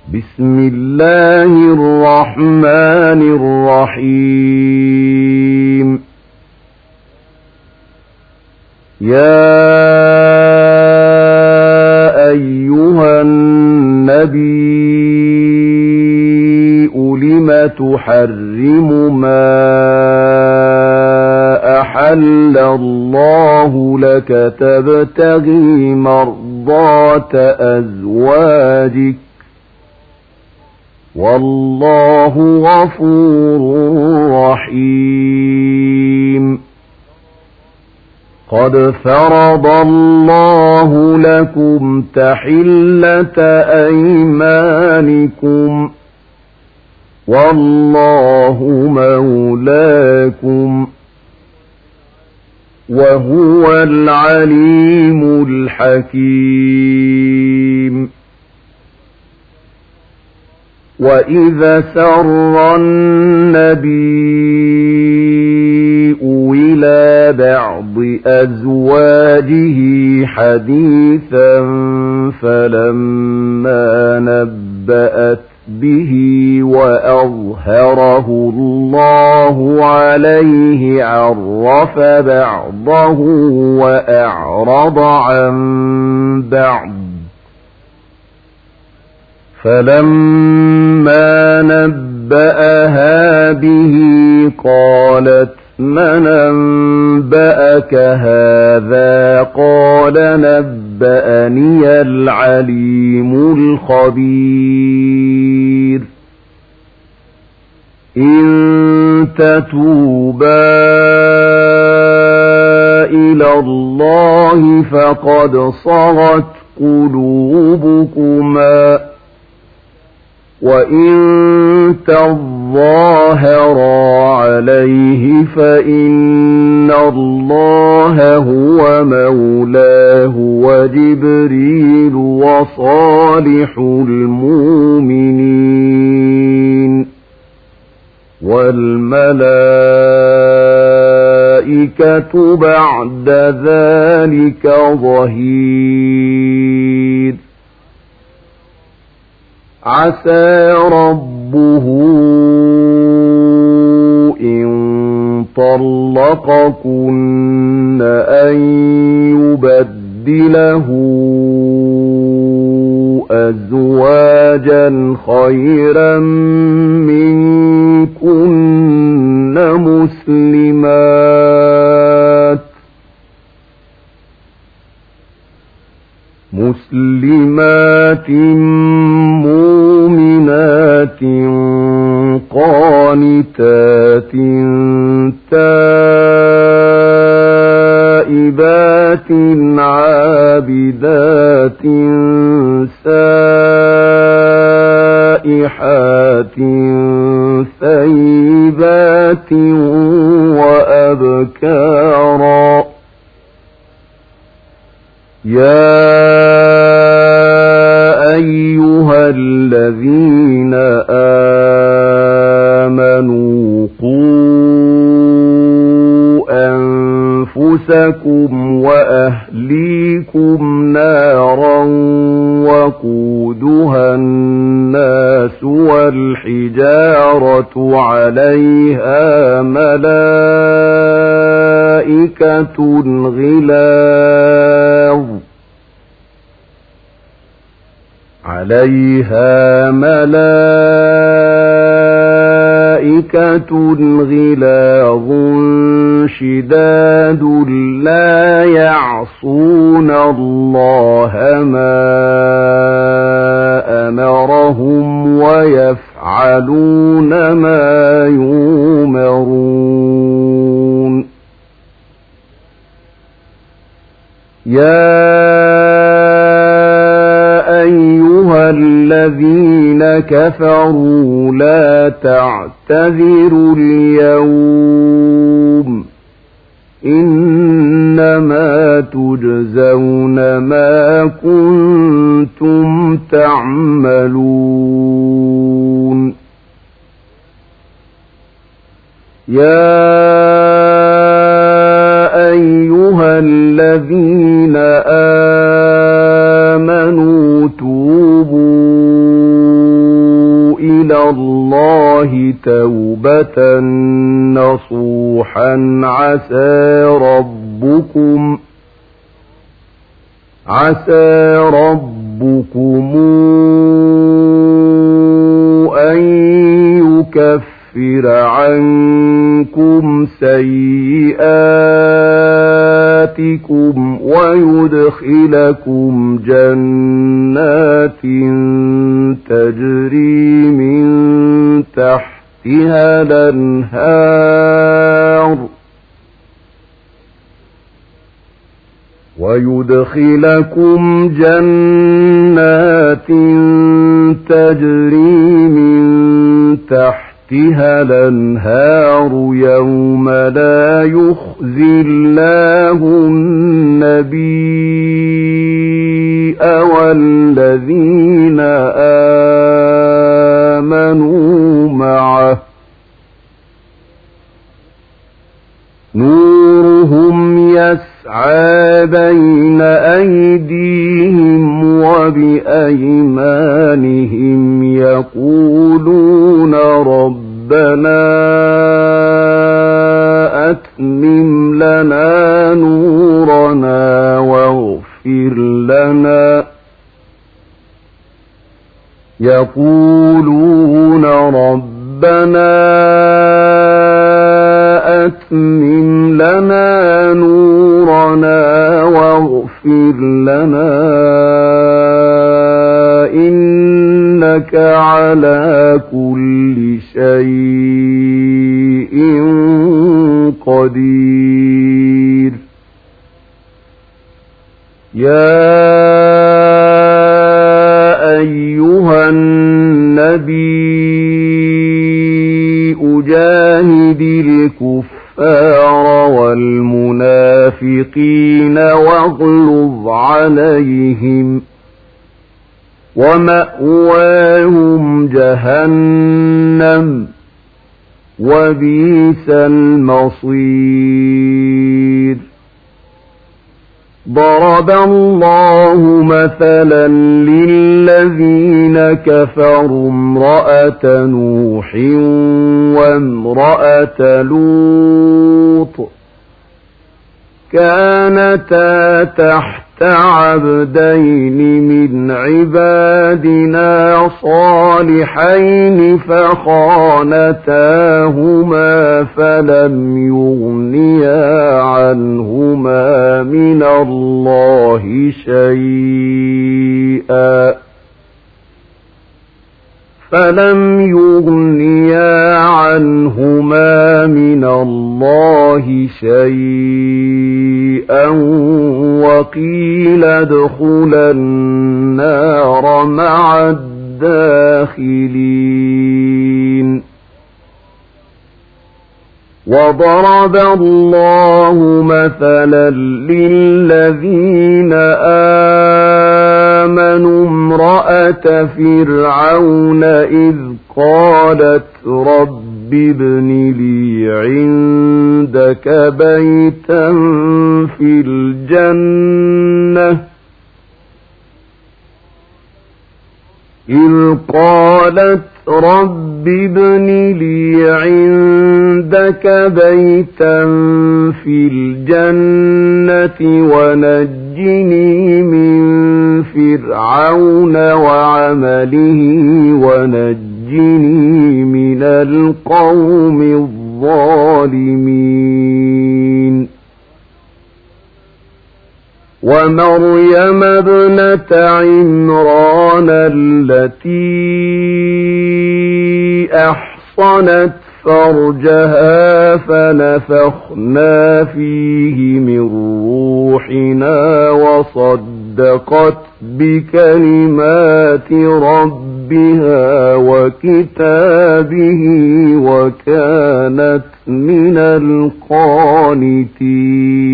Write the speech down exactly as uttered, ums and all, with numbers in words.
بسم الله الرحمن الرحيم. يا أيها النبي لم تحرم ما أحل الله لك تبتغي مرضات أزواجك والله غفور رحيم. قد فرض الله لكم تحلة أيمانكم والله مولاكم وهو العليم الحكيم. وإذا سر النبي إلى بعض أزواجه حديثا فلما نبأت به وأظهره الله عليه عرف بعضه وأعرض عن بعض. فلما نبأها به قالت من أنبأك هذا؟ قال نبأني العليم الخبير. إن تتوبا إلى الله فقد صغت قلوبكما وإن تظاهرا عليه فإن الله هو مولاه وجبريل وصالح المؤمنين والملائكة بعد ذلك ظهير. عسى ربه إن طلقكن أن يبدله أزواجا خيرا منكن مسلمات مسلمات مؤمنات قانتات تائبات عابدات سائحات ثيبات وأبكارا. يا أيها الذين آمنوا قوا أنفسكم وأهليكم نارا وقودها الناس والحجارة عليها ملائكة غلاظ عليها ملائكة غلاظ شداد لا يعصون الله ما أمرهم ويفعلون ما يؤمرون. يا أيها الذين كفروا لا تعتذروا اليوم إنما تجزون ما كنتم تعملون. يا أيها الذين آمنوا توبوا إلى الله توبة نصوحا عسى ربكم عسى ربكم أن يكفر عنكم سيئاتكم ويدخلكم جنات تجري من تحتها الأنهار ويدخلكم جنات تجري من تحتها الأنهار يوم لا يخزي الله النبي والذين آمنوا معه نورهم يسعى بين أيديهم وبأيمانهم يقولون ربنا أتمم لنا نورنا واغفر لنا يقولون ربنا أتمم لنا نورنا واغفر لنا إنك على كل شيء قدير يا أيها النبي جاهد الكفار والمنافقين واغلظ عليهم ومأواهم جهنم وبئس المصير ضرب الله مثلا للذين كفروا امرأة نوح وامرأة لوط كانتا تحت عبدين من عبادنا صالحين فخانتاهما فلم يغنيا عنهما من الله شيئا فلم يغنيا عنهما من الله شيئا وقيل ادخلا النار مع الداخلين وضرب الله مثلا للذين آمنوا امرأة فرعون إذ قالت رب ابن لي عندك بيتا في الجنة إذ قالت رب ابن لي عندك بيتا في الجنة ونجني من فرعون وعمله ونجني من القوم الظالمين ومريم ابنة عمران التي أحصنت فرجها فنفخنا فيه من روحنا وصدقت بكلمات ربها وكتابه وكانت من القانتين